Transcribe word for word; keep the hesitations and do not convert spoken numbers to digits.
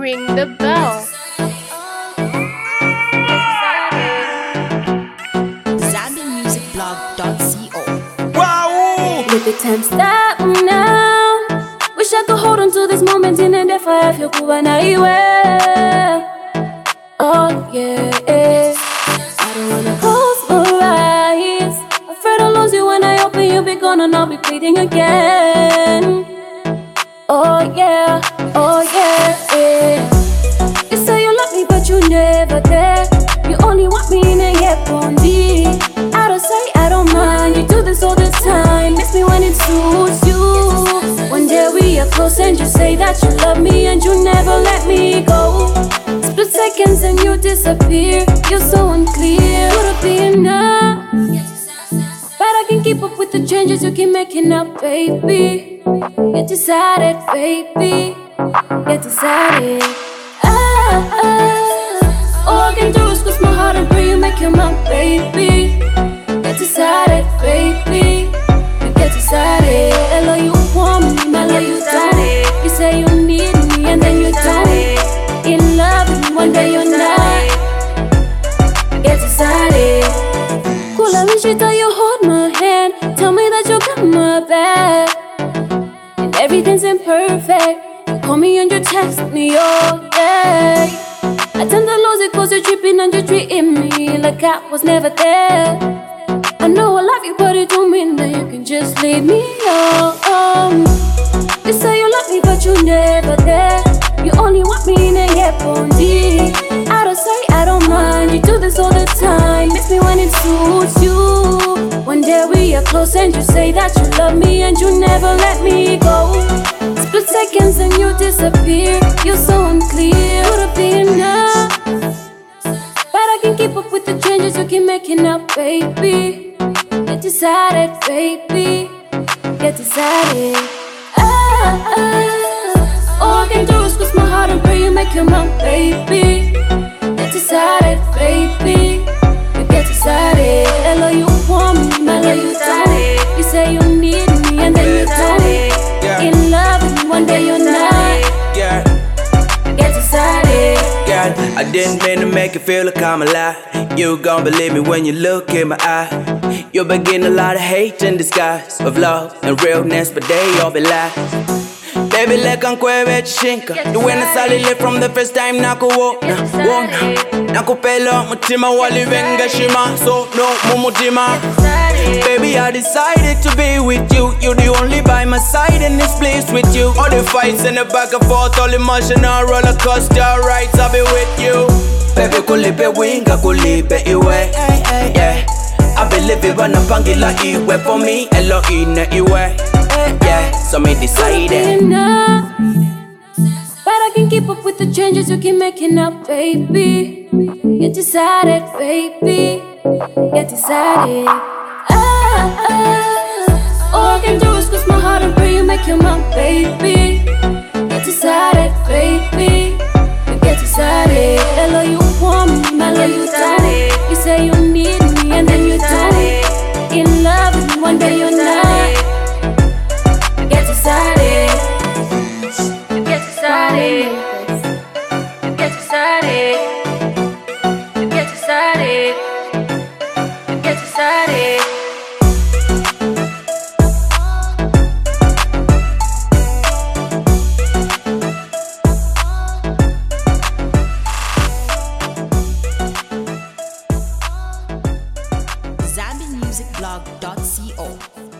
ring the bell. Zambian Music Blog dot co. Wow! Let the time stop now. Wish I could hold on to this moment in and if I feel kuba na iwe. Oh yeah, I don't wanna close my eyes. Afraid I'll lose you when I open you, be gone and I'll be bleeding again. Oh yeah, oh yeah, yeah. You say you love me but you never there. You only want me in a yeah bondi. I don't say I don't mind. You do this all the time. Miss me when it suits you. One day we are close and you say that you love me and you never let me go. Split seconds and you disappear. You're so unclear. Would it be enough? But I can keep up with the changes you keep making up, baby. Get decided, baby. Get decided. Ah, ah. All I can do is twist my heart and pray you make your mind, baby. Get decided, baby. Get decided. Hello, you want me, hello, you don't. You say you need me and then you don't. In love and one day you're not. Get decided. Cool, I wish you thought you hold my hand. Tell me that you got my back. And everything's imperfect. You call me and you text me all day. I tend to lose it cause you're tripping and you're treating me like I was never there. I know I love you but it don't mean that you can just leave me alone. You say you love me but you're never there. You only want me in a yeah bondi. I don't say I don't mind. You do this all the time. Miss me when it suits you. One day we are close and you say that you love me and you never let me go. Split seconds and you disappear. You're so unclear. Would it be enough? But I can keep up with the changes you keep making up, baby. Get decided, baby. Get decided. Ah, ah. All I can do is twist my heart and pray you make your mind, baby. Get decided, baby. You get decided. Hello, you want me, hello, you don't. You say you need me and then you don't. Yeah. In love and one day you're not. Yeah, Get decided. yeah. I didn't mean to make you feel like I'm a lie. You gon' believe me when you look in my eye. You'll begin a lot of hate in disguise of love and realness, but they all be lies. Baby, like I'm kwebe chishinka. You went a solid live from the first time nakuwona wona nakupela mutima walivenga shima so no mumutima. Baby, I decided to be with you. You're the only by my side in this place with you. All the fights and the back and forth, all emotional roller coaster rides, I'll be with you. Baby, kulipe winga kulipe iwe. Yeah, I believe it when I'm pangila iwe for me. Elo ine iwe. Yeah, so me decided. Enough. But I can keep up with the changes you keep making up, baby. Get decided, baby. Get decided. Ah, ah. All I can do is twist my heart and pray you make your mind, baby. Get decided, baby. Get decided. Hello, you want me, hello, you don't. You say you need me and then you don't. In love and one day you're not. Get decided. Get decided. Get decided. Get decided. Get decided. Zambian Music Blog dot co.